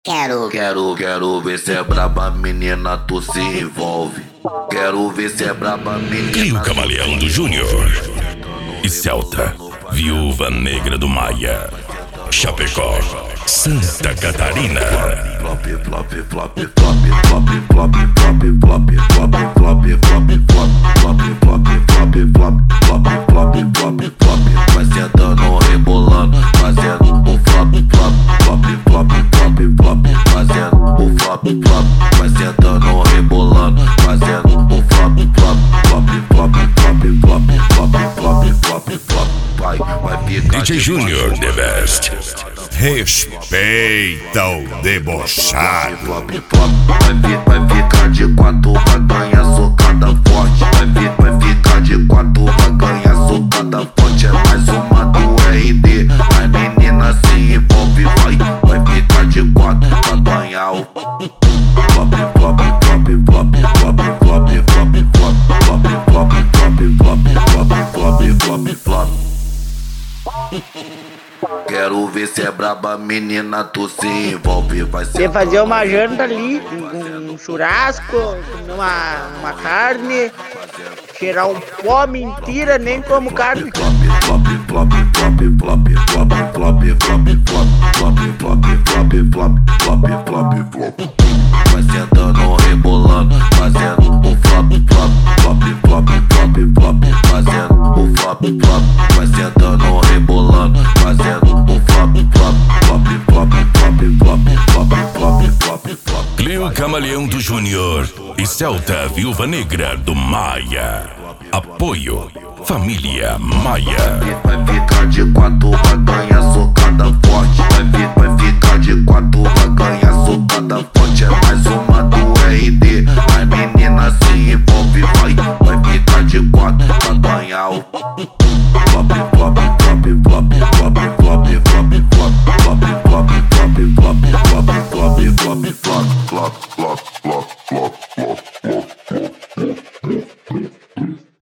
Quero ver se é braba, menina, tu se envolve. Quero ver se é braba, menina. Clio Camaleão do Júnior e Celta, Viúva Negra do Maia, Chapecó, Santa Catarina. Vai sentando, rebolando, fazendo o flop, fazendo o flop, vai sentando, rebolando, fazendo o flop, vai ficar DJ Júnior, the best. Respeita o debochado. Vai ficar de quatro, vai ganhar socada forte. Vai ficar de quatro, vai ganhar socada forte. É mais uma do RD, a menina se envolve. Vai ficar de quatro, vai ganhar o flop. Quero ver se é braba, menina, tu se envolve. Vai Você fazer uma janta ali, um churrasco, comer uma carne, cheirar um pó, mentira, nem como carne. Vai sentando, rebolando, fazendo o flop, fazendo o flop, vai sentando, rebolando, fazendo o flop. Clio Camaleão do Júnior e Celta, Viúva Negra do Maia. Apoio Família Maia. Vai ficar de quatro, vai ganhar socada forte. Vai ficar de quatro, vai ganhar socada forte. É mais uma do RD, a menina se envolve. Vai ficar de quatro, vai ganhar o flop.